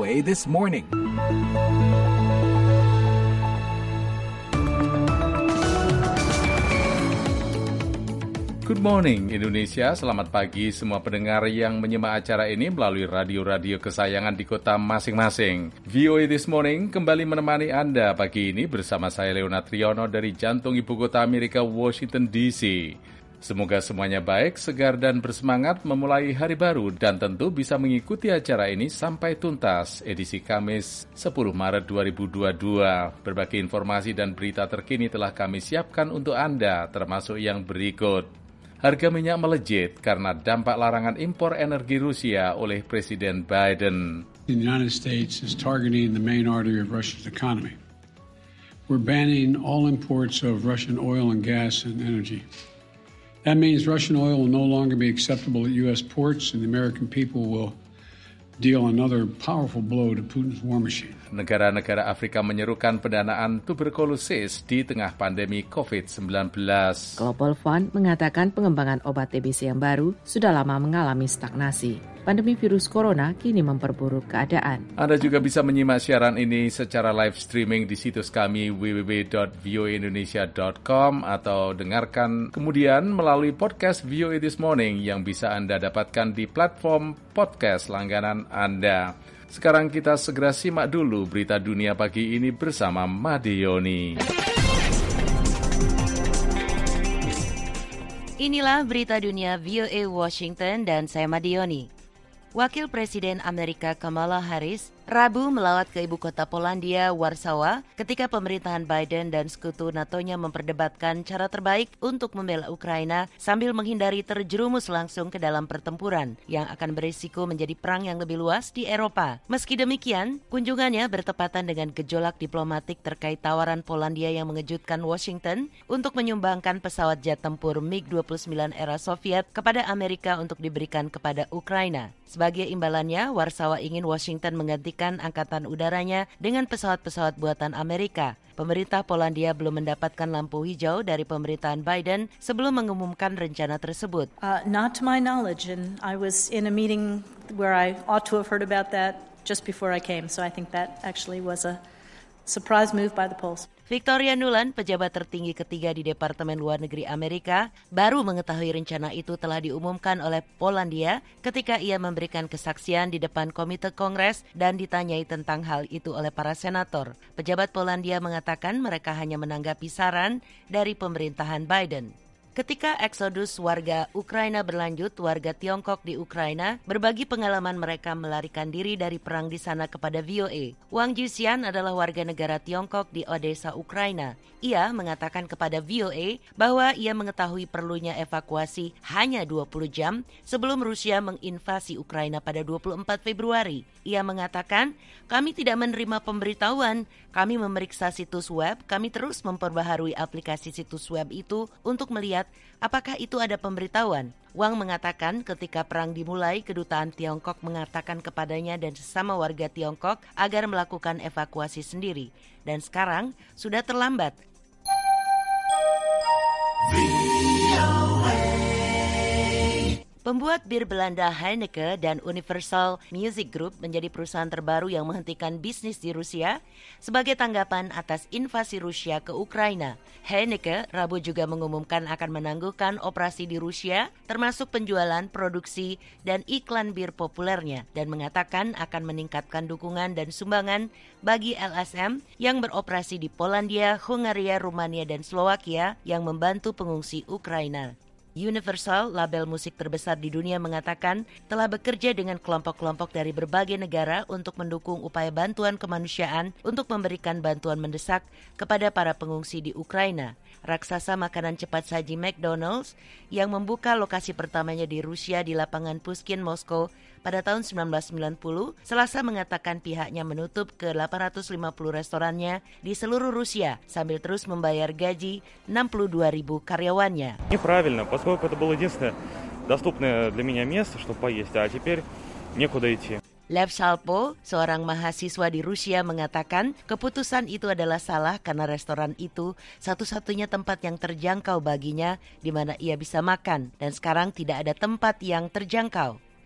VOA This Morning. Good morning Indonesia, selamat pagi semua pendengar yang menyimak acara ini melalui radio-radio kesayangan di kota masing-masing. VOA This Morning kembali menemani Anda pagi ini bersama saya Leonard Triono dari jantung ibu kota Amerika, Washington DC. Semoga semuanya baik, segar dan bersemangat memulai hari baru dan tentu bisa mengikuti acara ini sampai tuntas edisi Kamis 10 Maret 2022. Berbagai informasi dan berita terkini telah kami siapkan untuk Anda termasuk yang berikut. Harga minyak melejit karena dampak larangan impor energi Rusia oleh Presiden Biden. The United States is targeting the main artery of Russia's economy. We're banning all imports of Russian oil and gas and energy. That means Russian oil will no longer be acceptable at U.S. ports, and the American people will deal another powerful blow to Putin's war machine. Negara-negara Afrika menyerukan pendanaan tuberkulosis di tengah pandemi COVID-19. Global Fund mengatakan pengembangan obat TBC yang baru sudah lama mengalami stagnasi. Pandemi virus corona kini memperburuk keadaan. Anda juga bisa menyimak siaran ini secara live streaming di situs kami www.voaindonesia.com atau dengarkan kemudian melalui podcast VOA This Morning yang bisa Anda dapatkan di platform podcast langganan Anda. Sekarang kita segera simak dulu berita dunia pagi ini bersama Madioni. Inilah berita dunia VOA Washington dan saya Madioni. Wakil Presiden Amerika Kamala Harris Rabu melawat ke ibu kota Polandia, Warsawa, ketika pemerintahan Biden dan sekutu NATO-nya memperdebatkan cara terbaik untuk membela Ukraina sambil menghindari terjerumus langsung ke dalam pertempuran yang akan berisiko menjadi perang yang lebih luas di Eropa. Meski demikian, kunjungannya bertepatan dengan gejolak diplomatik terkait tawaran Polandia yang mengejutkan Washington untuk menyumbangkan pesawat jet tempur MiG-29 era Soviet kepada Amerika untuk diberikan kepada Ukraina. Sebagai imbalannya, Warsawa ingin Washington menggantikan angkatan udaranya dengan pesawat-pesawat buatan Amerika. Pemerintah Polandia belum mendapatkan lampu hijau dari pemerintahan Biden sebelum mengumumkan rencana tersebut. Not to my knowledge, and I was in a meeting where I ought to have heard about that just before I came, so I think that actually was a surprise move by the Poles. Victoria Nuland, pejabat tertinggi ketiga di Departemen Luar Negeri Amerika, baru mengetahui rencana itu telah diumumkan oleh Polandia ketika ia memberikan kesaksian di depan Komite Kongres dan ditanyai tentang hal itu oleh para senator. Pejabat Polandia mengatakan mereka hanya menanggapi saran dari pemerintahan Biden. Ketika eksodus warga Ukraina berlanjut, warga Tiongkok di Ukraina berbagi pengalaman mereka melarikan diri dari perang di sana kepada VOA. Wang Jixian adalah warga negara Tiongkok di Odessa, Ukraina. Ia mengatakan kepada VOA bahwa ia mengetahui perlunya evakuasi hanya 20 jam sebelum Rusia menginvasi Ukraina pada 24 Februari. Ia mengatakan, kami tidak menerima pemberitahuan, kami memeriksa situs web, kami terus memperbaharui aplikasi situs web itu untuk melihat apakah itu ada pemberitahuan. Wang mengatakan ketika perang dimulai, kedutaan Tiongkok mengatakan kepadanya dan sesama warga Tiongkok agar melakukan evakuasi sendiri. Dan sekarang sudah terlambat. Pembuat bir Belanda Heineken dan Universal Music Group menjadi perusahaan terbaru yang menghentikan bisnis di Rusia sebagai tanggapan atas invasi Rusia ke Ukraina. Heineken Rabu juga mengumumkan akan menangguhkan operasi di Rusia termasuk penjualan, produksi, dan iklan bir populernya dan mengatakan akan meningkatkan dukungan dan sumbangan bagi LSM yang beroperasi di Polandia, Hungaria, Rumania, dan Slovakia yang membantu pengungsi Ukraina. Universal, label musik terbesar di dunia, mengatakan telah bekerja dengan kelompok-kelompok dari berbagai negara untuk mendukung upaya bantuan kemanusiaan untuk memberikan bantuan mendesak kepada para pengungsi di Ukraina. Raksasa makanan cepat saji McDonald's yang membuka lokasi pertamanya di Rusia di lapangan Pushkin, Moskow pada tahun 1990, Selasa mengatakan pihaknya menutup ke 850 restorannya di seluruh Rusia sambil terus membayar gaji 62.000 karyawannya. Неправильно, поскольку это было единственное доступное для меня место, чтобы поесть, а теперь некуда идти. Lev Shalpo, seorang mahasiswa di Rusia, mengatakan keputusan itu adalah salah karena restoran itu satu-satunya tempat yang terjangkau baginya di mana ia bisa makan dan sekarang tidak ada tempat yang terjangkau.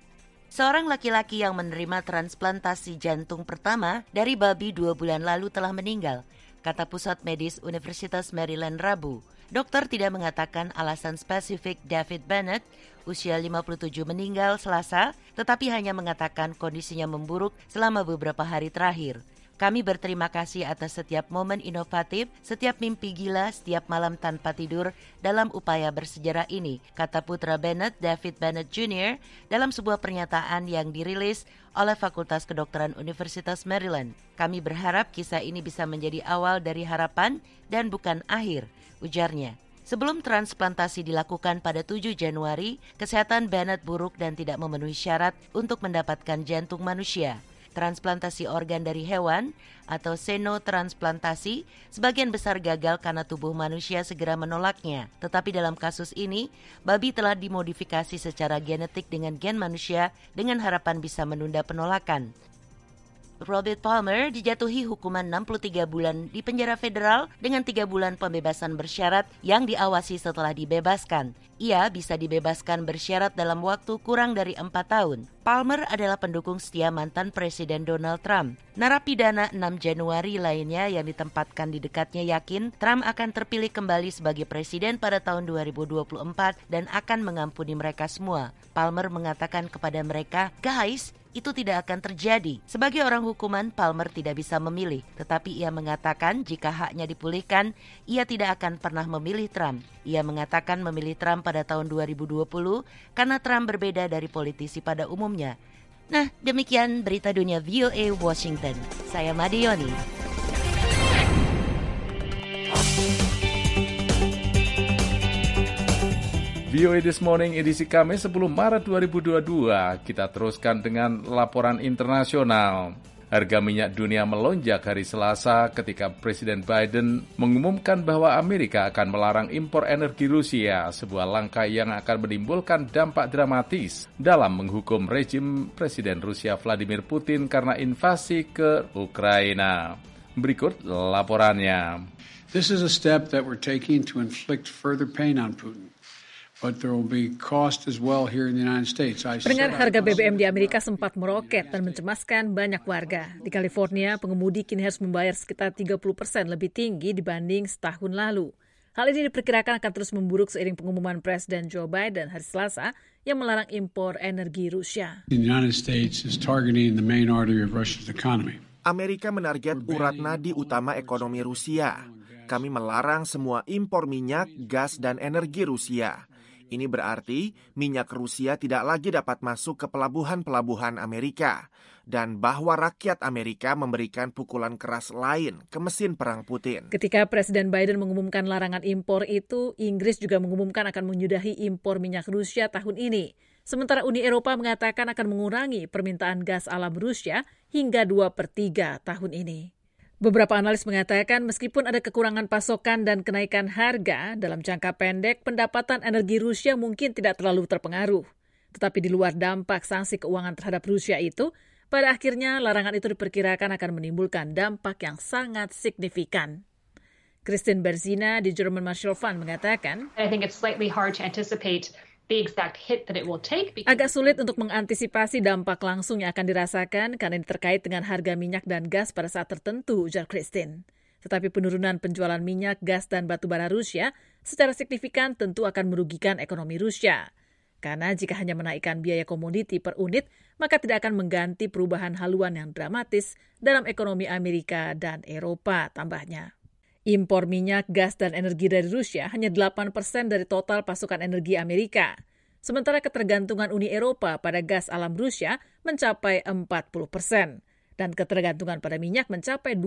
Seorang laki-laki yang menerima transplantasi jantung pertama dari babi 2 bulan lalu telah meninggal, kata Pusat Medis Universitas Maryland Rabu. Dokter tidak mengatakan alasan spesifik David Bennett, usia 57 meninggal Selasa, tetapi hanya mengatakan kondisinya memburuk selama beberapa hari terakhir. Kami berterima kasih atas setiap momen inovatif, setiap mimpi gila, setiap malam tanpa tidur dalam upaya bersejarah ini, kata putra Bennett, David Bennett Jr. dalam sebuah pernyataan yang dirilis oleh Fakultas Kedokteran Universitas Maryland. Kami berharap kisah ini bisa menjadi awal dari harapan dan bukan akhir, ujarnya. Sebelum transplantasi dilakukan pada 7 Januari, kesehatan Bennett buruk dan tidak memenuhi syarat untuk mendapatkan jantung manusia. Transplantasi organ dari hewan atau xenotransplantasi sebagian besar gagal karena tubuh manusia segera menolaknya. Tetapi dalam kasus ini, babi telah dimodifikasi secara genetik dengan gen manusia dengan harapan bisa menunda penolakan. Robert Palmer dijatuhi hukuman 63 bulan di penjara federal dengan 3 bulan pembebasan bersyarat yang diawasi setelah dibebaskan. Ia bisa dibebaskan bersyarat dalam waktu kurang dari 4 tahun. Palmer adalah pendukung setia mantan Presiden Donald Trump. Narapidana 6 Januari lainnya yang ditempatkan di dekatnya yakin Trump akan terpilih kembali sebagai presiden pada tahun 2024 dan akan mengampuni mereka semua. Palmer mengatakan kepada mereka, "Guys, itu tidak akan terjadi." Sebagai orang hukuman, Palmer tidak bisa memilih. Tetapi ia mengatakan jika haknya dipulihkan, ia tidak akan pernah memilih Trump. Ia mengatakan memilih Trump pada tahun 2020 karena Trump berbeda dari politisi pada umumnya. Nah, demikian berita dunia VOA Washington. Saya Madioni. VOA This Morning edisi Kamis 10 Maret 2022. Kita teruskan dengan laporan internasional. Harga minyak dunia melonjak hari Selasa ketika Presiden Biden mengumumkan bahwa Amerika akan melarang impor energi Rusia, sebuah langkah yang akan menimbulkan dampak dramatis dalam menghukum rejim Presiden Rusia Vladimir Putin karena invasi ke Ukraina. Berikut laporannya. This is a step that we're taking to inflict further pain on Putin. But there will be cost as well here in the United States. Pendengar, harga BBM di Amerika sempat meroket dan mencemaskan banyak warga. Di California, pengemudi kini harus membayar sekitar 30% lebih tinggi dibanding setahun lalu. Hal ini diperkirakan akan terus memburuk seiring pengumuman Presiden Joe Biden hari Selasa yang melarang impor energi Rusia. The United States is targeting the main artery of Russia's economy. Amerika menarget urat nadi utama ekonomi Rusia. Kami melarang semua impor minyak, gas, dan energi Rusia. Ini berarti minyak Rusia tidak lagi dapat masuk ke pelabuhan-pelabuhan Amerika, dan bahwa rakyat Amerika memberikan pukulan keras lain ke mesin perang Putin. Ketika Presiden Biden mengumumkan larangan impor itu, Inggris juga mengumumkan akan menyudahi impor minyak Rusia tahun ini. Sementara Uni Eropa mengatakan akan mengurangi permintaan gas alam Rusia hingga 2/3 tahun ini. Beberapa analis mengatakan meskipun ada kekurangan pasokan dan kenaikan harga, dalam jangka pendek pendapatan energi Rusia mungkin tidak terlalu terpengaruh. Tetapi di luar dampak sanksi keuangan terhadap Rusia itu, pada akhirnya larangan itu diperkirakan akan menimbulkan dampak yang sangat signifikan. Christine Berzina di German Marshall Fund mengatakan, I think it's slightly hard to anticipate the exact hit that it will take. Agak sulit untuk mengantisipasi dampak langsung yang akan dirasakan karena ini terkait dengan harga minyak dan gas pada saat tertentu, ujar Christine. Tetapi penurunan penjualan minyak, gas, dan batubara Rusia secara signifikan tentu akan merugikan ekonomi Rusia. Karena jika hanya menaikkan biaya komoditi per unit, maka tidak akan mengganti perubahan haluan yang dramatis dalam ekonomi Amerika dan Eropa, tambahnya. Impor minyak, gas, dan energi dari Rusia hanya 8% dari total pasokan energi Amerika. Sementara ketergantungan Uni Eropa pada gas alam Rusia mencapai 40%, dan ketergantungan pada minyak mencapai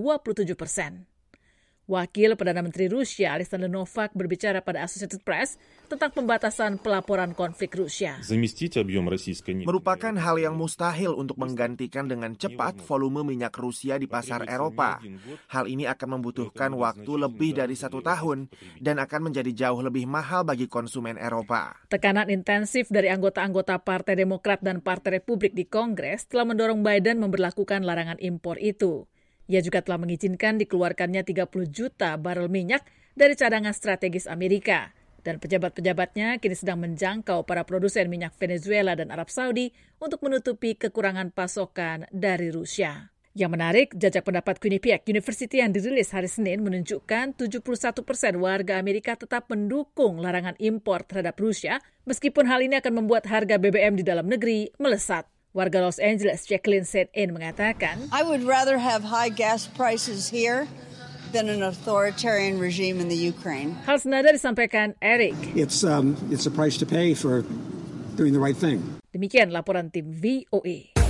27%. Wakil Perdana Menteri Rusia Alexander Novak berbicara pada Associated Press tentang pembatasan pelaporan konflik Rusia. Merupakan hal yang mustahil untuk menggantikan dengan cepat volume minyak Rusia di pasar Eropa. Hal ini akan membutuhkan waktu lebih dari 1 tahun dan akan menjadi jauh lebih mahal bagi konsumen Eropa. Tekanan intensif dari anggota-anggota Partai Demokrat dan Partai Republik di Kongres telah mendorong Biden memberlakukan larangan impor itu. Ia juga telah mengizinkan dikeluarkannya 30 juta barel minyak dari cadangan strategis Amerika, Dan pejabat-pejabatnya kini sedang menjangkau para produsen minyak Venezuela dan Arab Saudi untuk menutupi kekurangan pasokan dari Rusia. Yang menarik, jajak pendapat Quinnipiac University yang dirilis hari Senin menunjukkan 71% warga Amerika tetap mendukung larangan impor terhadap Rusia, meskipun hal ini akan membuat harga BBM di dalam negeri melesat. Warga Los Angeles, Jacqueline Saint-In mengatakan, I would rather have high gas prices here than an authoritarian regime in the Ukraine. Hal senada disampaikan Eric. It's a price to pay for doing the right thing. Demikian laporan tim VOA.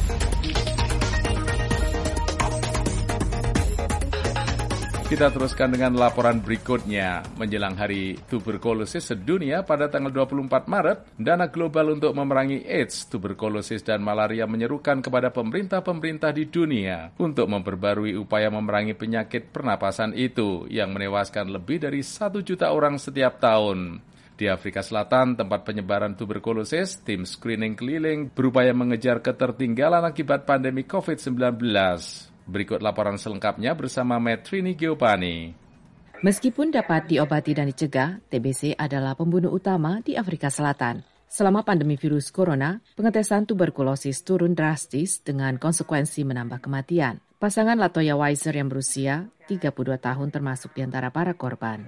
Kita teruskan dengan laporan berikutnya. Menjelang Hari Tuberkulosis Sedunia pada tanggal 24 Maret, Dana Global untuk Memerangi AIDS, Tuberkulosis, dan Malaria menyerukan kepada pemerintah-pemerintah di dunia untuk memperbarui upaya memerangi penyakit pernapasan itu yang menewaskan lebih dari 1 juta orang setiap tahun. Di Afrika Selatan, tempat penyebaran tuberkulosis, tim screening keliling berupaya mengejar ketertinggalan akibat pandemi COVID-19. Berikut laporan selengkapnya bersama Metrini Giovanni. Meskipun dapat diobati dan dicegah, TBC adalah pembunuh utama di Afrika Selatan. Selama pandemi virus corona, pengetesan tuberkulosis turun drastis dengan konsekuensi menambah kematian. Pasangan Latoya Weiser yang berusia 32 tahun termasuk di antara para korban.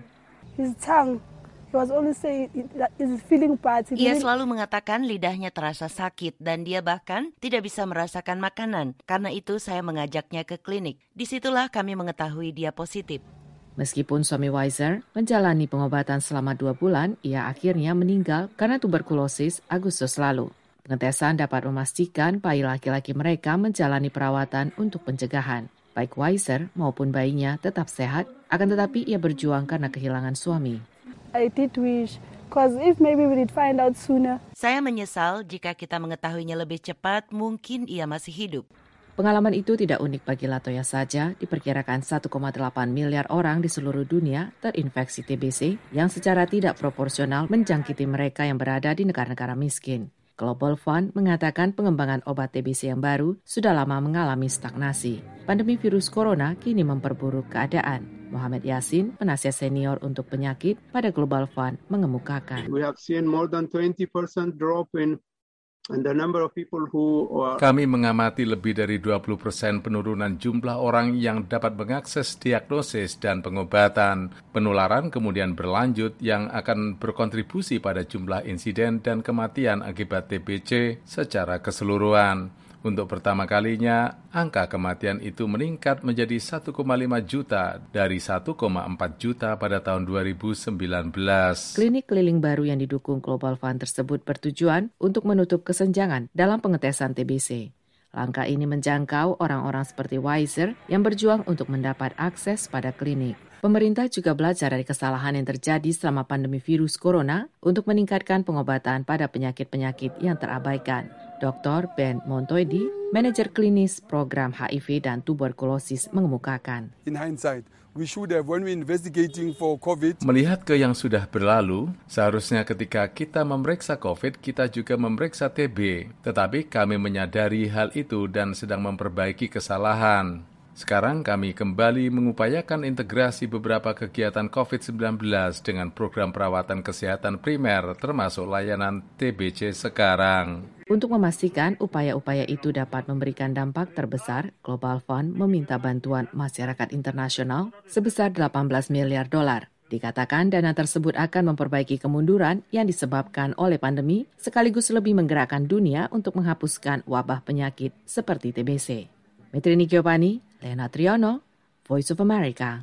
Ia selalu mengatakan lidahnya terasa sakit dan dia bahkan tidak bisa merasakan makanan. Karena itu saya mengajaknya ke klinik. Disitulah kami mengetahui dia positif. Meskipun suami Weiser menjalani pengobatan selama 2 bulan, ia akhirnya meninggal karena tuberkulosis Agustus lalu. Pengetesan dapat memastikan bayi laki-laki mereka menjalani perawatan untuk pencegahan. Baik Weiser maupun bayinya tetap sehat, akan tetapi ia berjuang karena kehilangan suami. I did wish, because if maybe we did find out sooner. Saya menyesal jika kita mengetahuinya lebih cepat, mungkin ia masih hidup. Pengalaman itu tidak unik bagi Latoya saja, diperkirakan 1,8 miliar orang di seluruh dunia terinfeksi TBC yang secara tidak proporsional menjangkiti mereka yang berada di negara-negara miskin. Global Fund mengatakan pengembangan obat TBC yang baru sudah lama mengalami stagnasi. Pandemi virus corona kini memperburuk keadaan. Muhammad Yasin, penasihat senior untuk penyakit pada Global Fund, mengemukakan. We have seen more than 20% drop in the number of people who are... Kami mengamati lebih dari 20% penurunan jumlah orang yang dapat mengakses diagnosis dan pengobatan. Penularan kemudian berlanjut yang akan berkontribusi pada jumlah insiden dan kematian akibat TBC secara keseluruhan. Untuk pertama kalinya, angka kematian itu meningkat menjadi 1,5 juta dari 1,4 juta pada tahun 2019. Klinik keliling baru yang didukung Global Fund tersebut bertujuan untuk menutup kesenjangan dalam pengetesan TBC. Langkah ini menjangkau orang-orang seperti Weiser yang berjuang untuk mendapat akses pada klinik. Pemerintah juga belajar dari kesalahan yang terjadi selama pandemi virus corona untuk meningkatkan pengobatan pada penyakit-penyakit yang terabaikan. Dr. Ben Montoidi, manajer klinis program HIV dan tuberkulosis, mengemukakan. In hindsight, we should have, when we investigating for COVID. Melihat ke yang sudah berlalu, seharusnya ketika kita memeriksa COVID, kita juga memeriksa TB. Tetapi kami menyadari hal itu dan sedang memperbaiki kesalahan. Sekarang kami kembali mengupayakan integrasi beberapa kegiatan COVID-19 dengan program perawatan kesehatan primer termasuk layanan TBC sekarang. Untuk memastikan upaya-upaya itu dapat memberikan dampak terbesar, Global Fund meminta bantuan masyarakat internasional sebesar $18 miliar. Dikatakan dana tersebut akan memperbaiki kemunduran yang disebabkan oleh pandemi, sekaligus lebih menggerakkan dunia untuk menghapuskan wabah penyakit seperti TBC. Metrini Giovanni, Lena Triono, Voice of America.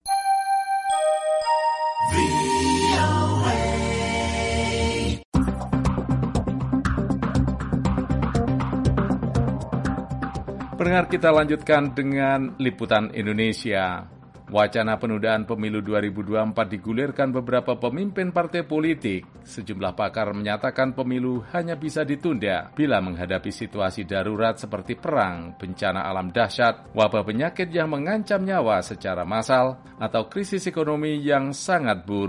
Pendengar, kita lanjutkan dengan liputan Indonesia. Wacana penundaan pemilu 2024 digulirkan beberapa pemimpin partai politik. Sejumlah pakar menyatakan pemilu hanya bisa ditunda bila menghadapi situasi darurat seperti perang, bencana alam dahsyat, wabah penyakit yang mengancam nyawa secara massal, atau krisis ekonomi yang sangat buruk.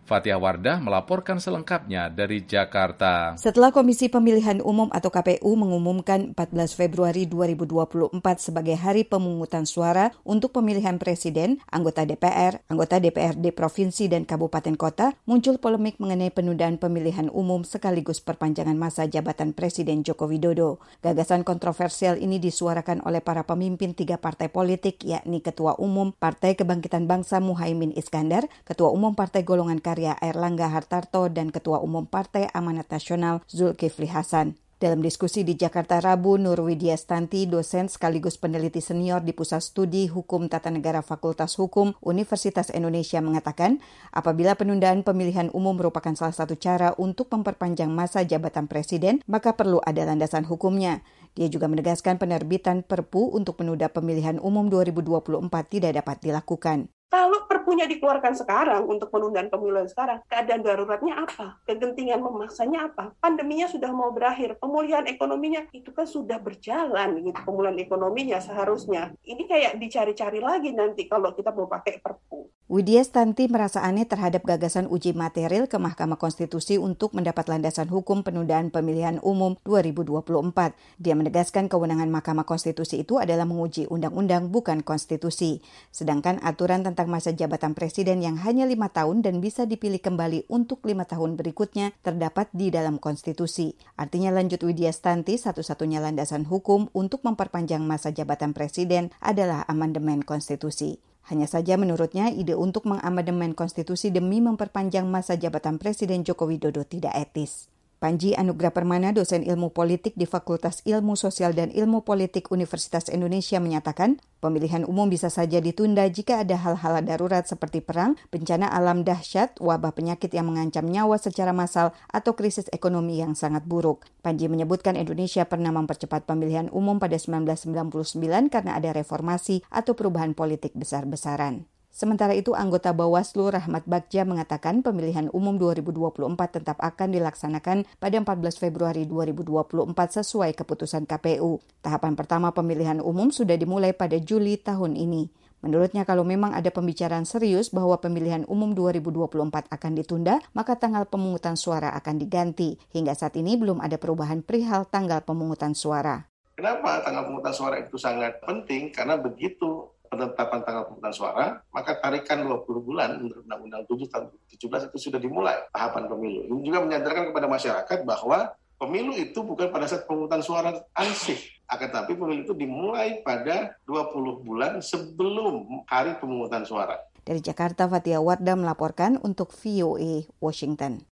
Fathia Wardah melaporkan selengkapnya dari Jakarta. Setelah Komisi Pemilihan Umum atau KPU mengumumkan 14 Februari 2024 sebagai hari pemungutan suara untuk pemilihan presiden, anggota DPR, anggota DPRD Provinsi dan Kabupaten Kota, muncul polemik mengenai penundaan pemilihan umum sekaligus perpanjangan masa jabatan Presiden Joko Widodo. Gagasan kontroversial ini disuarakan oleh para pemimpin 3 partai politik, yakni Ketua Umum Partai Kebangkitan Bangsa Muhaimin Iskandar, Ketua Umum Partai Golongan Karya Airlangga Hartarto, dan Ketua Umum Partai Amanat Nasional Zulkifli Hasan. Dalam diskusi di Jakarta Rabu, Nur Widya Stanti, dosen sekaligus peneliti senior di Pusat Studi Hukum Tata Negara Fakultas Hukum Universitas Indonesia mengatakan, apabila penundaan pemilihan umum merupakan salah satu cara untuk memperpanjang masa jabatan presiden, maka perlu ada landasan hukumnya. Dia juga menegaskan penerbitan Perpu untuk menunda pemilihan umum 2024 tidak dapat dilakukan. Kalau perpunya dikeluarkan sekarang untuk penundaan pemilu sekarang, keadaan daruratnya apa? Kegentingan memaksanya apa? Pandeminya sudah mau berakhir, pemulihan ekonominya itu kan sudah berjalan gitu, pemulihan ekonominya seharusnya. Ini kayak dicari-cari lagi nanti kalau kita mau pakai Perpu. Widya Stanti merasa aneh terhadap gagasan uji material ke Mahkamah Konstitusi untuk mendapat landasan hukum penundaan pemilihan umum 2024. Dia menegaskan kewenangan Mahkamah Konstitusi itu adalah menguji undang-undang bukan konstitusi. Sedangkan aturan tentang masa jabatan presiden yang hanya 5 tahun dan bisa dipilih kembali untuk 5 tahun berikutnya terdapat di dalam konstitusi. Artinya, lanjut Widya Stanti, satu-satunya landasan hukum untuk memperpanjang masa jabatan presiden adalah amandemen konstitusi. Hanya saja menurutnya ide untuk mengamandemen konstitusi demi memperpanjang masa jabatan Presiden Joko Widodo tidak etis. Panji Anugrah Permana, dosen ilmu politik di Fakultas Ilmu Sosial dan Ilmu Politik Universitas Indonesia menyatakan, pemilihan umum bisa saja ditunda jika ada hal-hal darurat seperti perang, bencana alam dahsyat, wabah penyakit yang mengancam nyawa secara massal, atau krisis ekonomi yang sangat buruk. Panji menyebutkan Indonesia pernah mempercepat pemilihan umum pada 1999 karena ada reformasi atau perubahan politik besar-besaran. Sementara itu, anggota Bawaslu Rahmat Bagja mengatakan pemilihan umum 2024 tetap akan dilaksanakan pada 14 Februari 2024 sesuai keputusan KPU. Tahapan pertama pemilihan umum sudah dimulai pada Juli tahun ini. Menurutnya, kalau memang ada pembicaraan serius bahwa pemilihan umum 2024 akan ditunda, maka tanggal pemungutan suara akan diganti. Hingga saat ini belum ada perubahan perihal tanggal pemungutan suara. Kenapa tanggal pemungutan suara itu sangat penting? Karena begitu penetapan tanggal pemungutan suara, maka tarikan 20 bulan menurut Undang-Undang 7 tahun 2017 itu sudah dimulai tahapan pemilu. Ini juga menyadarkan kepada masyarakat bahwa pemilu itu bukan pada saat pemungutan suara ansih, akan tetapi pemilu itu dimulai pada 20 bulan sebelum hari pemungutan suara. Dari Jakarta, Fathia Wardah melaporkan untuk VOA Washington.